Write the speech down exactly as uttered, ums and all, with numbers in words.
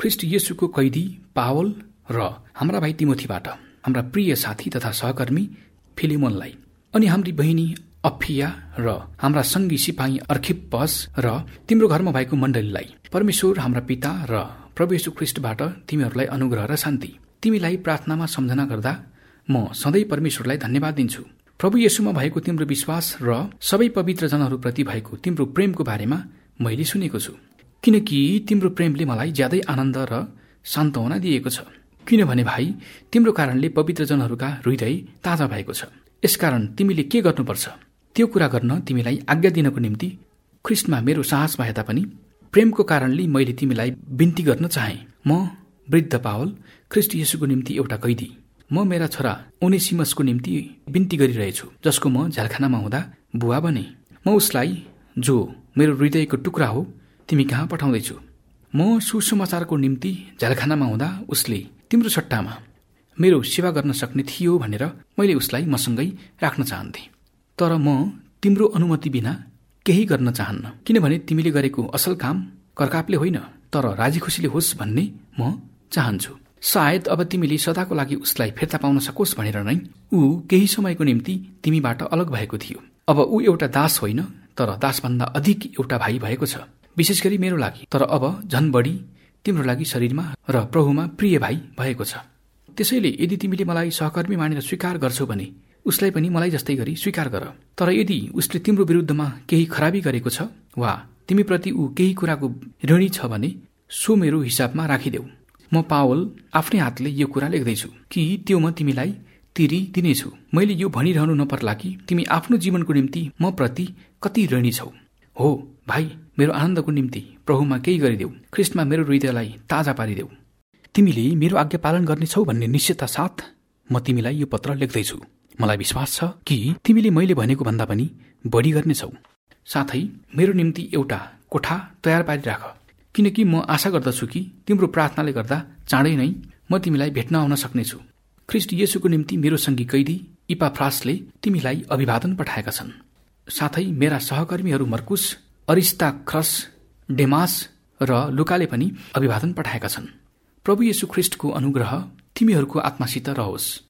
ख्रिस्ट येशूको कैदी पावल र हाम्रा भाइ तिमोथीबाट हाम्रा प्रिय साथी तथा सहकर्मी फिलेमोनलाई अनि हाम्री बहिनी अफिया र हाम्रा सङ्गी सिपाही अर्खिप्पस र तिम्रो घरमा भएको मण्डलीलाई परमेश्वर हाम्रा पिता र प्रभु येशू ख्रिस्टबाट तिमीहरूलाई अनुग्रह र शान्ति। तिमीलाई प्रार्थनामा सम्झना गर्दा म सधैँ परमेश्वरलाई धन्यवाद दिन्छु। प्रभु येशूमा भएको तिम्रो विश्वास र सबै पवित्र जनहरूप्रति भएको तिम्रो प्रेमको बारेमा मैले सुनेको छु, किनकि तिम्रो प्रेमले मलाई ज्यादै आनन्द र सान्त्वना दिएको छ। किनभने भाइ, तिम्रो कारणले पवित्र जनहरूका हृदय ताजा भएको छ। यसकारण तिमीले के गर्नुपर्छ त्यो कुरा गर्न तिमीलाई आज्ञा दिनको निम्ति ख्रिस्टमा मेरो साहस भए तापनि प्रेमको कारणले मैले तिमीलाई बिन्ती गर्न चाहे। म वृद्ध पावल, ख्रिस्ट येशूको निम्ति एउटा कैदी, म मेरा छोरा ओनेसिमसको निम्ति बिन्ती गरिरहेछु, जसको म झ्यालखानामा हुँदा बुवा बने। म उसलाई, जो मेरो हृदयको टुक्रा हो, तिमी कहाँ पठाउँदैछु। म सुसमाचारको निम्ति झ्यालखानामा हुँदा उसले तिम्रो सट्टामा मेरो सेवा गर्न सक्ने थियो भनेर मैले उसलाई मसँगै राख्न चाहन्थे। तर म तिम्रो अनुमति बिना केही गर्न चाहन्न, किनभने तिमीले गरेको असल काम करकापले होइन तर राजी खुसीले होस् भन्ने म चाहन्छु। सायद अब तिमीले सदाको लागि उसलाई फिर्ता पाउन सकोस् भनेर नै ऊ केही समयको निम्ति तिमीबाट अलग भएको थियो। अब ऊ एउटा दास होइन तर दासभन्दा अधिक एउटा भाइ भएको छ, विशेष गरी मेरो लागि, तर अब झन बढी तिम्रो लागि शरीरमा र प्रभुमा प्रिय भाइ भएको छ। त्यसैले यदि तिमीले मलाई सहकर्मी मानेर स्वीकार गर्छौ भने उसलाई पनि मलाई जस्तै गरी स्वीकार गर। तर यदि उसले तिम्रो विरुद्धमा केही खराबी गरेको छ वा तिमीप्रति ऊ केही कुराको ऋणी छ भने सो मेरो हिसाबमा राखिदेऊ। म पावल आफ्नै हातले यो कुरा लेख्दैछु कि त्यो म तिमीलाई तिरी दिनेछु। मैले यो भनिरहनु नपर्ला कि तिमी आफ्नो जीवनको निम्ति म प्रति कति ऋणी छौ। हो भाइ, मेरो आनन्दको निम्ति प्रभुमा केही गरिदेऊ, ख्रिस्टमा मेरो हृदयलाई ताजा पारिदेऊ। तिमीले मेरो आज्ञा पालन गर्नेछौ भन्ने निश्चयता साथ म तिमीलाई यो पत्र लेख्दैछु। मलाई विश्वास छ कि तिमीले मैले भनेको भन्दा पनि बढी गर्नेछौ। साथै मेरो निम्ति एउटा कोठा तयार पारिराख, किनकि म आशा गर्दछु कि तिम्रो प्रार्थनाले गर्दा चाँडै नै म तिमीलाई भेट्न आउन सक्नेछु। ख्रिस्ट येशूको निम्ति मेरो सङ्गी कैदी इपाफ्रासले तिमीलाई अभिवादन पठाएका छन्। साथै मेरा सहकर्मीहरू मर्कुस, अरिस्तार्खस, डेमास र लुकाले पनि अभिवादन पठाएका छन्। प्रभु येशू ख्रिस्टको अनुग्रह तिमीहरूको आत्मासित रहोस्।